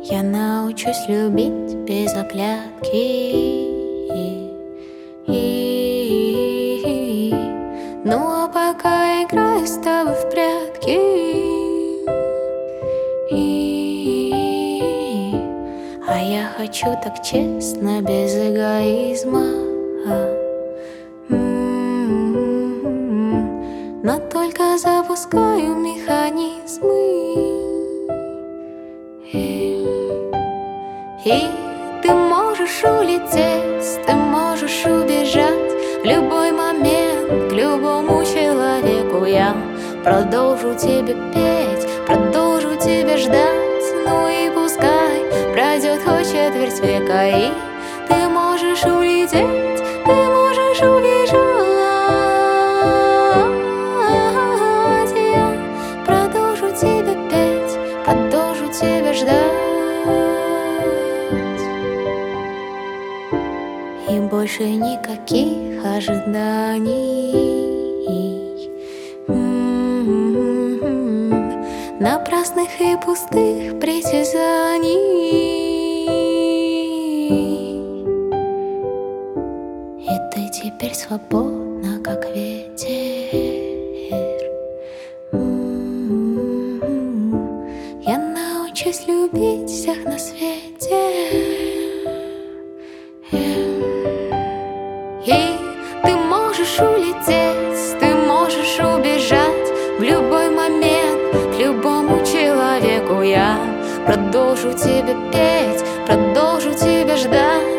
Я научусь любить без оглядки. Ну а пока играю с тобой в прятки. А я хочу так честно, без эгоизма. Но только запускаю механизмы. И ты можешь улететь, ты можешь убежать в любой момент, к любому человеку. Я продолжу тебе петь, продолжу тебя ждать. Ну и пускай пройдет хоть четверть века. И ты можешь улететь, ты можешь убежать. Я продолжу тебе петь, продолжу тебя ждать. И больше никаких ожиданий, напрасных и пустых притязаний. И ты теперь свободна, как ветер. Я научусь любить всех на свете. И ты можешь улететь, ты можешь убежать в любой момент, к любому человеку. Я продолжу тебе петь, продолжу тебя ждать.